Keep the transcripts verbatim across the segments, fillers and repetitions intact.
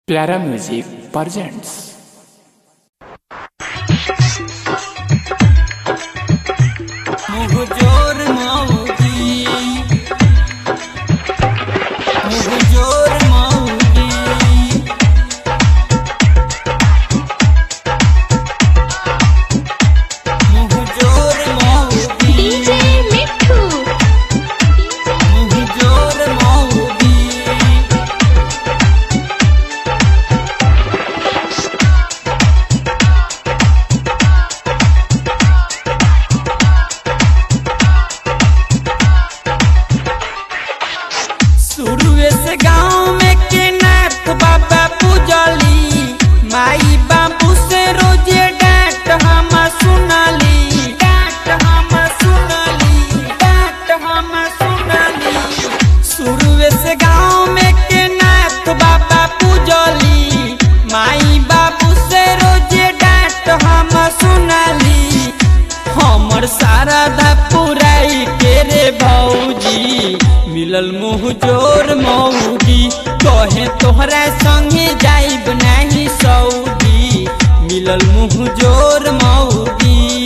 प्यारा music presents. मुहजोर मौगी मुहजोर मौगी मुहजोर मौगी डीजे मिठू मुहजोर मौगी शुरुए से गाँव में के नाथ बाबा पूजली, माई बाबू से रोजे डांट हम सुनली, डांट हम सुनली, डांट हम सुनली। शुरुए से गाँव में के नाथ बाबा पूजली, माई बाबू से रोजे डांट हम सुनली। हमर सारा धा पुराई के रे भौजी, मिलल मुहजोर मौगी, कहे तोहरा संगे जाइब नहीं सऊदी, मिलल मुहजोर मौगी।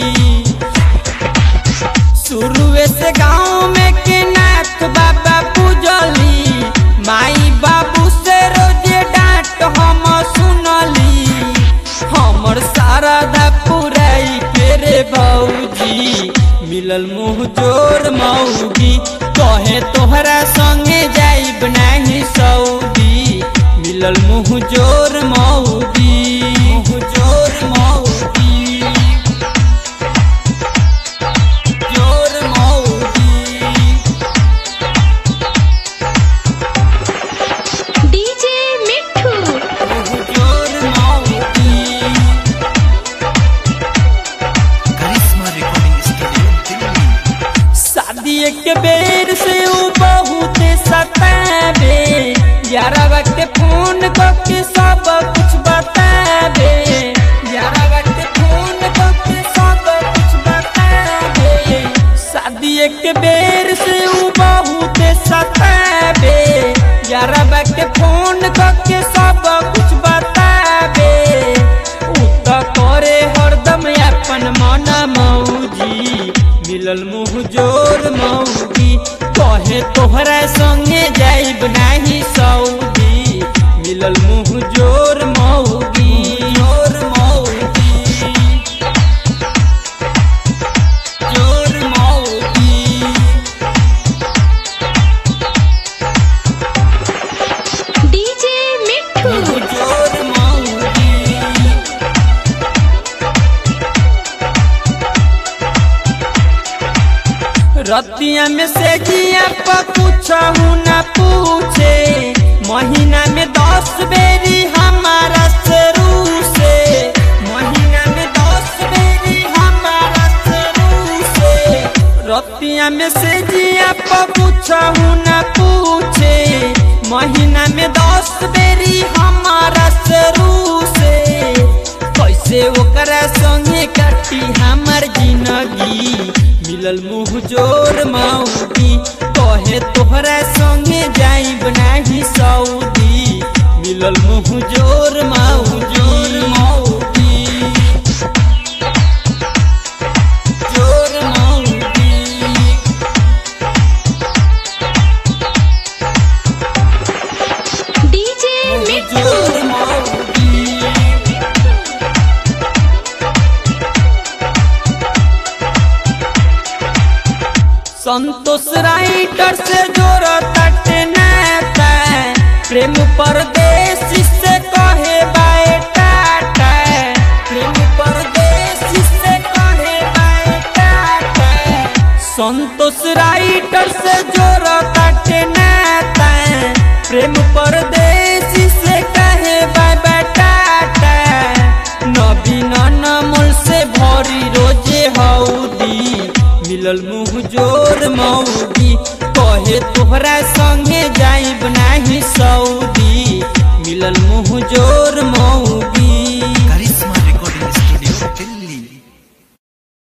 शुरुए से गाँव में के नाथ बाबा पूजली, माई बाबू से रोजे डांट हम सुनली। हमर सारा धा पुराई के रे भौजी, मिलल मुहजोर मौगी, कहे तोहरा संगे जाइब नहीं सऊदी, मिलल मुहजोर मौगी, मुहजोर मौगी, जोर मौगी। डीजे मिठू मुहजोर मौगी। Karishma recording studio Delhi. शादी के बेर से ऊ बहुत सतावे, यारवा के फोन करके सब कुछ बतावे, यारवा के फोन करके सब कुछ बतावे। शादी के बेर से ऊ बहुत सतावे, यारवा के फोन करके सब कुछ बतावे। ऊ तो करे हरदम अपन मन मौजी, मिलल मुहजोर मौगी, कहे तोहरा संगे जाइब नहीं सऊदी, मिलल मुहजोर मौगी, जोर मौगी, जोर मौगी। डीजे मिठू मुहजोर मौगी। रतिया में से जिया पर कुछ न पूछे, महीना में दस बेरी हमारा से रूसे, महीना में दस बेरी हमारा से रूसे। रतिया में से जिया पर कुछ न पूछे, महीना में दस बेरी हमारा से रूसे। कैसे ओकरा संगे काटी हमार जिंदगी, मिलल मुहजोर मौगी, कहे तोहरा संगे जाइब नहीं सऊदी, मिलल मुहजोर मौगी, मौगी, जोर मौगी। डीजे मिठू जोर मौगी। संतोष राइटर से जोड़ तटनाता, प्रेम परदेसी से कहे बाय टाटा, प्रेम परदेसी से कहे बाय टाटा। संतोष राइटर से जोड़ तटनाता, प्रेम परदेसी से कहे बाय बाय टाटा। नवीन नमल से भरी रोजे हौदी, मिलल मुहजोर मौगी, कहे तोहरा संगे जाइब नहीं सऊदी, मिलल मुहजोर मौगी।